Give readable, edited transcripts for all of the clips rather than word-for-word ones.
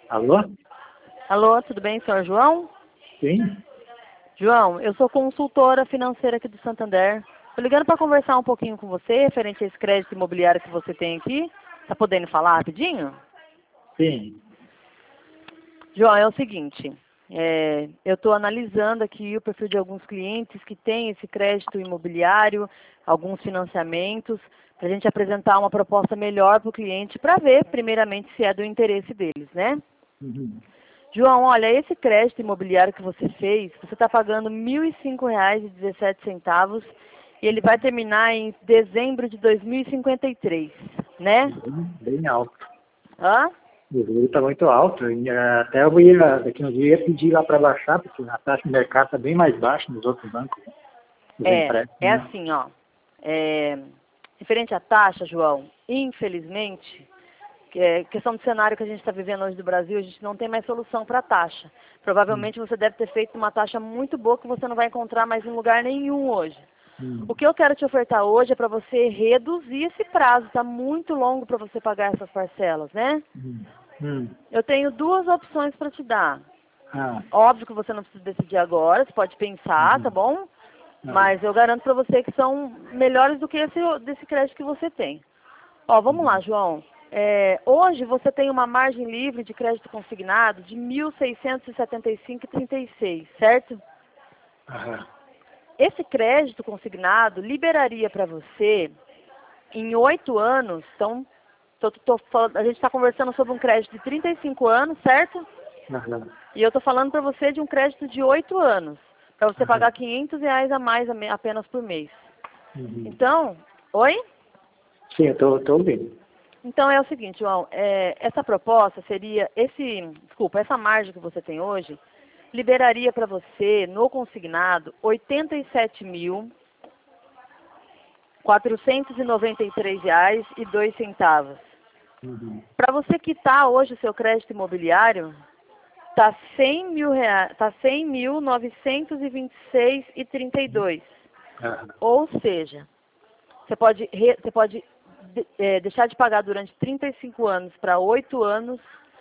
Alô? Alô, tudo bem, senhor João? Sim? João, eu sou consultora financeira aqui do Santander. Estou ligando para conversar um pouquinho com você, referente a esse crédito imobiliário que você tem aqui. Tá podendo falar rapidinho? Sim. João, é o seguinte, eu estou analisando aqui o perfil de alguns clientes que têm esse crédito imobiliário, alguns financiamentos, para a gente apresentar uma proposta melhor para o cliente, para ver, primeiramente, se é do interesse deles, né? Uhum. João, olha, esse crédito imobiliário que você fez, você está pagando R$ 1.005,17 e ele vai terminar em dezembro de 2053, né? Bem alto. Hã? O juro está muito alto. E, até eu ia, daqui uns dias, ia pedir lá para baixar, porque a taxa de mercado está bem mais baixa nos outros bancos, né? Os empréstimos, É né? assim, ó. Referente à taxa, João, infelizmente, questão do cenário que a gente está vivendo hoje do Brasil, a gente não tem mais solução para a taxa. Provavelmente você deve ter feito uma taxa muito boa que você não vai encontrar mais em lugar nenhum hoje. O Hum. que eu quero te ofertar hoje é para você reduzir esse prazo. Está muito longo para você pagar essas parcelas, né? Hum. Hum. Eu tenho duas opções para te dar. Ah. Óbvio que você não precisa decidir agora, você pode pensar, tá Uhum. bom? Ah. Mas eu garanto para você que são melhores do que desse crédito que você tem. Ó, vamos lá, Uhum. João. Hoje você tem uma margem livre de crédito consignado de 1.675,36, certo? Aham. Esse crédito consignado liberaria para você em 8 anos, então a gente está conversando sobre um crédito de 35 anos, certo? Aham. E eu estou falando para você de um crédito de 8 anos, para você Aham. pagar R$ 500 a mais apenas por mês. Uhum. Então, oi? Sim, eu tô ouvindo. Então é o seguinte, João, essa proposta seria, essa margem que você tem hoje, liberaria para você, no consignado, R$ 87.493,02. Uhum. Para você quitar hoje o seu crédito imobiliário, está R$ 100.926,32. Aham. Ou seja, você pode deixar de pagar durante 35 anos para 8 anos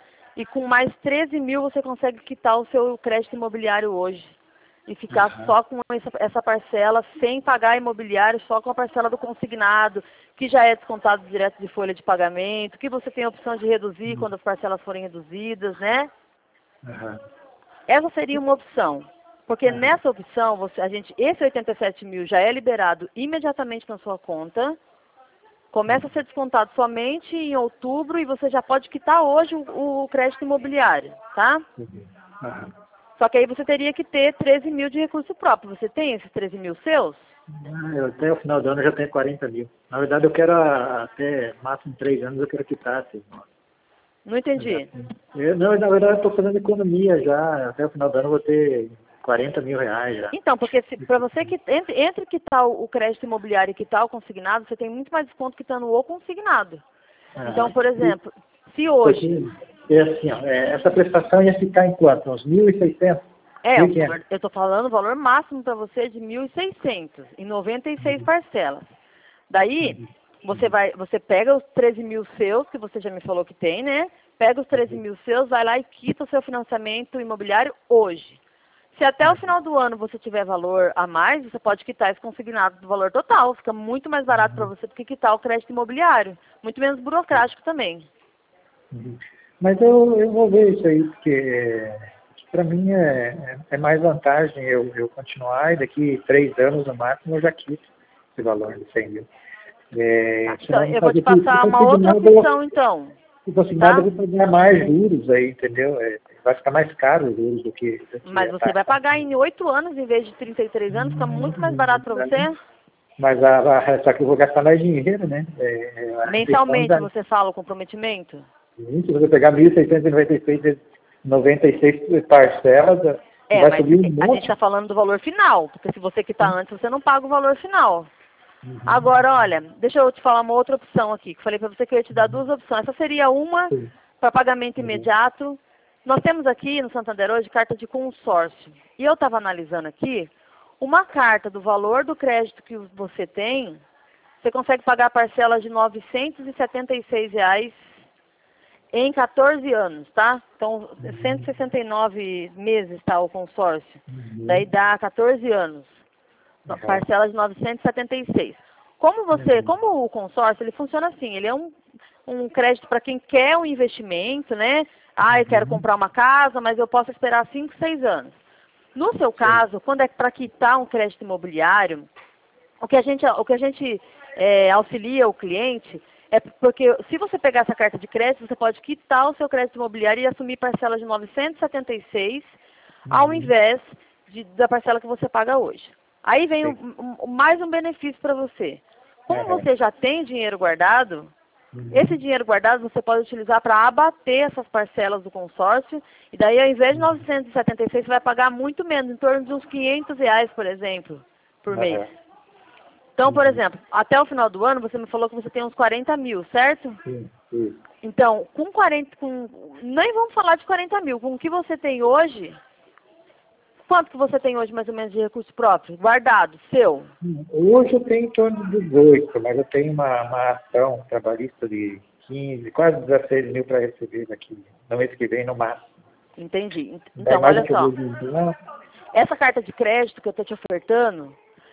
e com mais 13 mil você consegue quitar o seu crédito imobiliário hoje. E ficar Aham. só com essa parcela, sem pagar imobiliário, só com a parcela do consignado, que já é descontado direto de folha de pagamento, que você tem a opção de reduzir Uhum. quando as parcelas forem reduzidas, né? Aham. Essa seria uma opção. Porque Aham. nessa opção, esse 87 mil já é liberado imediatamente na sua conta, começa a ser descontado somente em outubro e você já pode quitar hoje o crédito imobiliário, tá? Uhum. Aham. Só que aí você teria que ter 13 mil de recurso próprio. Você tem esses 13 mil seus? Até o final do ano eu já tenho 40 mil. Na verdade, eu quero até máximo 3 anos eu quero quitar. Assim, Não eu já entendi. tenho. Não, na verdade, eu estou fazendo economia já. Até o final do ano eu vou ter R$ 40.000 já. Então, porque para você que entre quitar o crédito imobiliário e quitar o consignado, você tem muito mais desconto quitando o consignado. Então, Aham. por exemplo, se Porque hoje assim, ó, essa prestação ia ficar em quanto? Uns 1.600? 1.500? eu estou falando o valor máximo para você de 1.600 em 96 Uhum. parcelas. Daí, Uhum. você pega os 13 mil seus, que você já me falou que tem, né? Pega os 13 Uhum. mil seus, vai lá e quita o seu financiamento imobiliário hoje. Se até o final do ano você tiver valor a mais, você pode quitar esse consignado do valor total. Fica muito mais barato para Uhum. você do que quitar o crédito imobiliário. Muito menos burocrático também. Uhum. Mas eu vou ver isso aí, porque para mim é mais vantagem eu continuar e daqui 3 anos no máximo eu já quito esse valor de 100 mil. Tá. Então, Senão eu vou te fazer passar uma outra opção, então. se consignado eu Tá? vou pagar mais juros aí, entendeu? Vai ficar mais caro os juros do que Mas a você vai taxa. pagar em 8 anos em vez de 33 anos, fica muito mais barato para você. Mas só que eu vou gastar mais dinheiro, né? A intenção Mensalmente da, você fala o comprometimento? se você pegar 1.696 vezes 96 parcelas, vai Mas subir um a gente monte. está falando do valor final, porque se você quitar antes, você não paga o valor final. Uhum. Agora, olha, deixa eu te falar uma outra opção aqui, que eu falei para você que eu ia te dar duas opções. Essa seria uma Sim. para pagamento Uhum. imediato. Nós temos aqui no Santander hoje carta de consórcio. E eu estava analisando aqui, uma carta do valor do crédito que você tem, você consegue pagar parcelas de R$ 976 em 14 anos, tá? Então, 169 meses tá o consórcio. Daí dá 14 anos. Parcela de 976. Como o consórcio, ele funciona assim, ele é um crédito para quem quer um investimento, né? Ah, eu quero comprar uma casa, mas eu posso esperar 5, 6 anos. No seu caso, quando é para quitar um crédito imobiliário, o que a gente auxilia o cliente é porque se você pegar essa carta de crédito, você pode quitar o seu crédito imobiliário e assumir parcela de 976 ao invés da parcela que você paga hoje. Aí vem mais um benefício para você. Como você já tem dinheiro guardado, esse dinheiro guardado você pode utilizar para abater essas parcelas do consórcio, e daí ao invés de 976 você vai pagar muito menos, em torno de uns R$ 500, por exemplo, por mês. Então, por exemplo, até o final do ano você me falou que você tem uns 40 mil, certo? Sim. Então, nem vamos falar de 40 mil, com o que você tem hoje, quanto que você tem hoje mais ou menos de recurso próprio, guardado, seu? Hoje eu tenho em torno de 18, mas eu tenho uma ação trabalhista de 15, quase 16 mil para receber daqui, no mês que vem, no máximo. Entendi. Então, olha só, essa carta de crédito que eu estou te ofertando,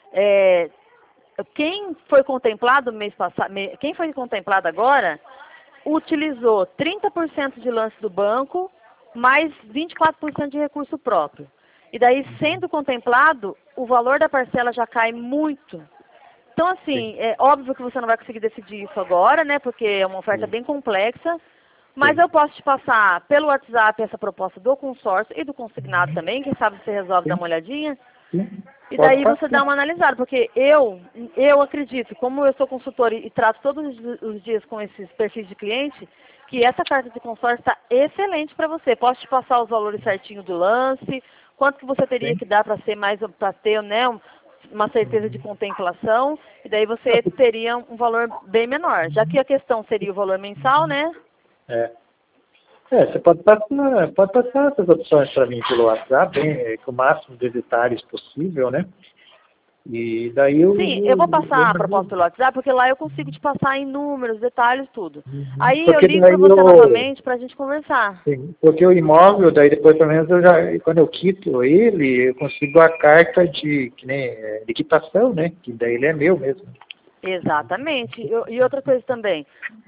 quem foi contemplado mês passado, quem foi contemplado agora, utilizou 30% de lance do banco, mais 24% de recurso próprio. E daí, sendo contemplado, o valor da parcela já cai muito. Então, assim, é óbvio que você não vai conseguir decidir isso agora, né? Porque é uma oferta bem complexa. Mas eu posso te passar pelo WhatsApp essa proposta do consórcio e do consignado também. Quem sabe você resolve dar uma olhadinha. E daí você dá uma analisada. Porque eu acredito, como eu sou consultora e trato todos os dias com esses perfis de cliente, que essa carta de consórcio está excelente para você. Posso te passar os valores certinho do lance, quanto que você teria que dar para ter, né, uma certeza de contemplação, e daí você teria um valor bem menor. Já que a questão seria o valor mensal, né? Você pode passar essas opções para mim pelo WhatsApp, com o máximo de detalhes possível, né? E daí eu vou passar a proposta pelo WhatsApp, porque lá eu consigo te passar em números, detalhes, tudo. Aí porque eu ligo para você novamente para a gente conversar. Sim, porque o imóvel, daí depois pelo menos quando eu quito ele, eu consigo a carta de quitação, né? Que daí ele é meu mesmo. Exatamente. E outra coisa também,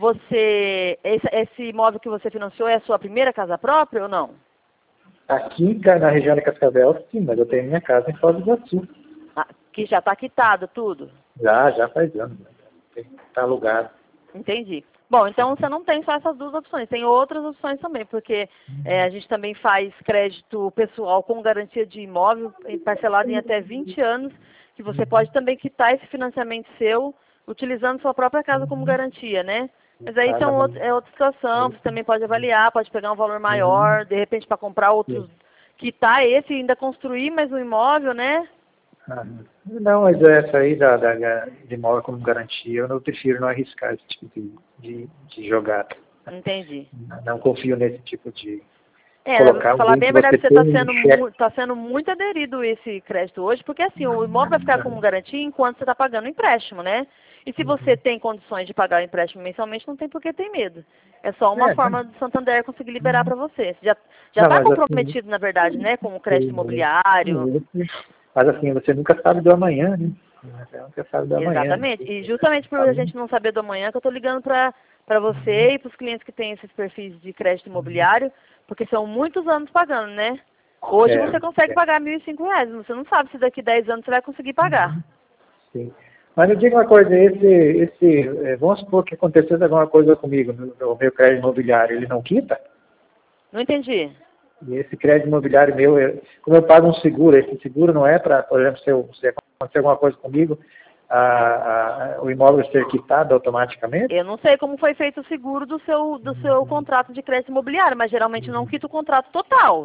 esse imóvel que você financiou é a sua primeira casa própria ou não? Aqui na região de Cascavel, sim, mas eu tenho minha casa em Foz do Iguaçu. Que já está quitado tudo? Já faz anos. Está alugado. Entendi. Bom, então você não tem só essas duas opções, tem outras opções também, porque a gente também faz crédito pessoal com garantia de imóvel, parcelado em até 20 anos, que você pode também quitar esse financiamento seu, utilizando sua própria casa como garantia, né? Mas aí é outra situação, você também pode avaliar, pode pegar um valor maior, de repente para comprar outros, quitar esse e ainda construir mais um imóvel, né? Não, mas essa aí de imóvel como garantia, eu prefiro não arriscar esse tipo de jogada. Entendi. Não confio nesse tipo de... Pra falar bem a verdade, você está sendo muito aderido esse crédito hoje, porque assim, o imóvel vai ficar como garantia enquanto você está pagando o empréstimo, né? E se você tem condições de pagar o empréstimo mensalmente, não tem por que ter medo. É só uma forma do Santander conseguir liberar para você. Já está comprometido, na verdade, né, com o crédito imobiliário. Mas assim, você nunca sabe do amanhã, né? Você nunca sabe do amanhã. Exatamente. E justamente por a gente não saber do amanhã, que eu estou ligando para você e para os clientes que têm esses perfis de crédito imobiliário, porque são muitos anos pagando, né? Hoje você consegue pagar R$ 1.005, você não sabe se daqui 10 anos você vai conseguir pagar. Sim. Mas me diga uma coisa, vamos supor que acontecesse alguma coisa comigo no meu crédito imobiliário, ele não quita? Não entendi. E esse crédito imobiliário meu, como eu pago um seguro, esse seguro não é para, por exemplo, se acontecer alguma coisa comigo, o imóvel ser quitado automaticamente? Eu não sei como foi feito o seguro do seu contrato de crédito imobiliário, mas geralmente não quita o contrato total.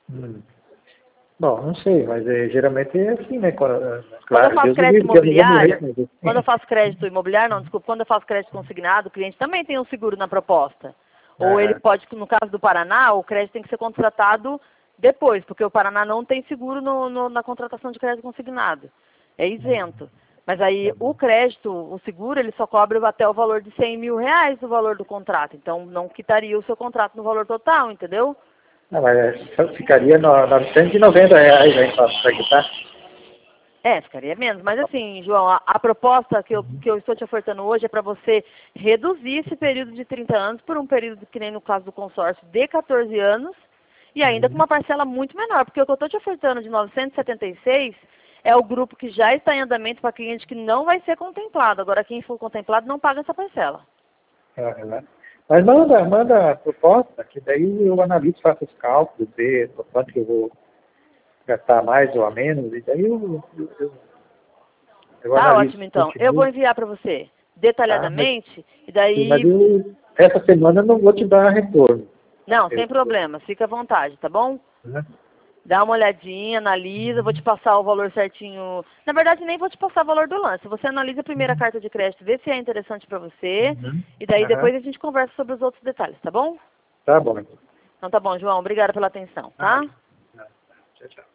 Bom, não sei, mas geralmente é assim, né? Quando eu faço crédito imobiliário, quando eu faço crédito imobiliário, não, desculpa, quando eu faço crédito consignado, o cliente também tem um seguro na proposta. Ou ele pode, no caso do Paraná, o crédito tem que ser contratado depois, porque o Paraná não tem seguro na contratação de crédito consignado. É isento. Mas aí o crédito, o seguro, ele só cobre até o valor de R$100 mil do valor do contrato. Então não quitaria o seu contrato no valor total, entendeu? Não, mas ficaria R$990 aí para quitar. Ficaria menos. Mas assim, João, a proposta que eu estou te ofertando hoje é para você reduzir esse período de 30 anos por um período, que nem no caso do consórcio, de 14 anos, e ainda com uma parcela muito menor. Porque o que eu estou te ofertando de 976 é o grupo que já está em andamento para cliente que não vai ser contemplado. Agora, quem for contemplado não paga essa parcela. Mas manda a proposta, que daí eu analiso, faço os cálculos, ver quanto que eu vou gastar mais ou a menos, e daí eu Tá analiso. ótimo, então. Eu vou enviar para você detalhadamente, e daí... Mas essa semana eu não vou te dar retorno. Não, sem problema. Fica à vontade, tá bom? Dá uma olhadinha, analisa, vou te passar o valor certinho. Na verdade, nem vou te passar o valor do lance. Você analisa a primeira carta de crédito, vê se é interessante para você, e daí depois a gente conversa sobre os outros detalhes, tá bom? Tá bom. Então tá bom, João. Obrigada pela atenção, tá? Tchau, tchau.